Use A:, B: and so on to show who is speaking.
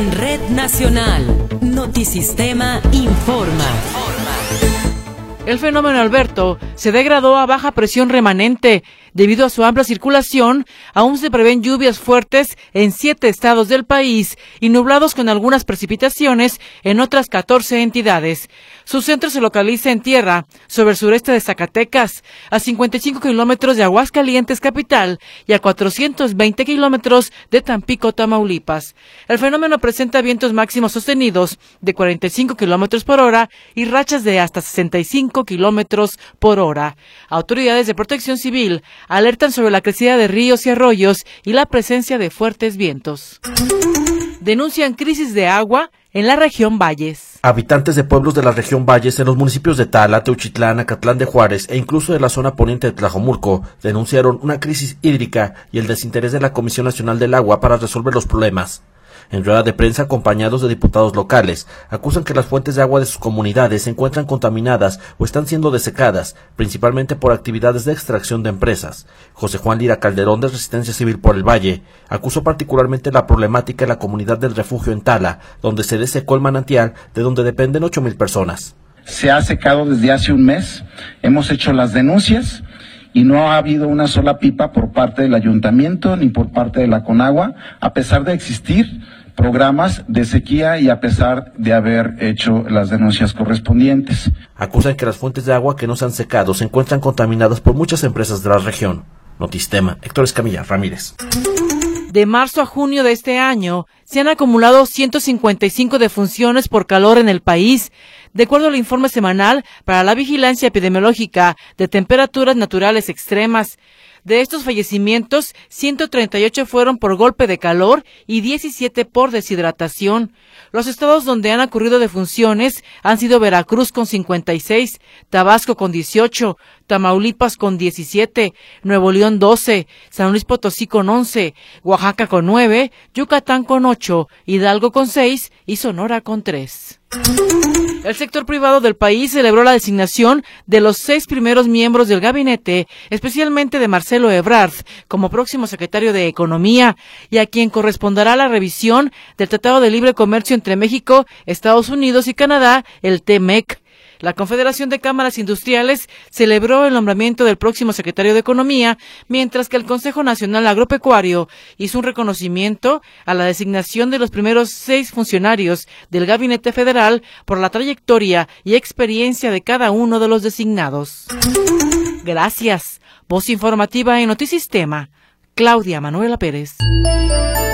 A: En Red Nacional, Notisistema informa.
B: El fenómeno Alberto se degradó a baja presión remanente. Debido a su amplia circulación, aún se prevén lluvias fuertes en 7 estados del país y nublados con algunas precipitaciones en otras 14 entidades. Su centro se localiza en tierra, sobre el sureste de Zacatecas, a 55 kilómetros de Aguascalientes capital y a 420 kilómetros de Tampico, Tamaulipas. El fenómeno presenta vientos máximos sostenidos de 45 kilómetros por hora y rachas de hasta 65 kilómetros por hora. Autoridades de protección civil alertan sobre la crecida de ríos y arroyos y la presencia de fuertes vientos. Denuncian crisis de agua en la región Valles.
C: Habitantes de pueblos de la región Valles en los municipios de Tala, Teuchitlán, Acatlán de Juárez e incluso de la zona poniente de Tlajomulco denunciaron una crisis hídrica y el desinterés de la Comisión Nacional del Agua para resolver los problemas. En rueda de prensa, acompañados de diputados locales, acusan que las fuentes de agua de sus comunidades se encuentran contaminadas o están siendo desecadas, principalmente por actividades de extracción de empresas. José Juan Lira Calderón, de Resistencia Civil por el Valle, acusó particularmente la problemática en la comunidad del refugio en Tala, donde se desecó el manantial de donde dependen 8,000 personas.
D: Se ha secado desde hace un mes, hemos hecho las denuncias y no ha habido una sola pipa por parte del ayuntamiento ni por parte de la Conagua, a pesar de existir programas de sequía y a pesar de haber hecho las denuncias correspondientes.
C: Acusan que las fuentes de agua que no se han secado se encuentran contaminadas por muchas empresas de la región. Notisistema, Héctor Escamilla Ramírez.
B: De marzo a junio de este año, se han acumulado 155 defunciones por calor en el país, de acuerdo al informe semanal para la vigilancia epidemiológica de temperaturas naturales extremas. De estos fallecimientos, 138 fueron por golpe de calor y 17 por deshidratación. Los estados donde han ocurrido defunciones han sido Veracruz con 56, Tabasco con 18, Tamaulipas con 17, Nuevo León 12, San Luis Potosí con 11, Oaxaca con 9, Yucatán con 8, Hidalgo con 6 y Sonora con 3. El sector privado del país celebró la designación de los 6 primeros miembros del gabinete, especialmente de Marcelo Ebrard, como próximo secretario de Economía, y a quien corresponderá la revisión del Tratado de Libre Comercio entre México, Estados Unidos y Canadá, el TMEC. La Confederación de Cámaras Industriales celebró el nombramiento del próximo secretario de Economía, mientras que el Consejo Nacional Agropecuario hizo un reconocimiento a la designación de los primeros 6 funcionarios del Gabinete Federal por la trayectoria y experiencia de cada uno de los designados. Gracias. Voz informativa en Notisistema. Claudia Manuela Pérez.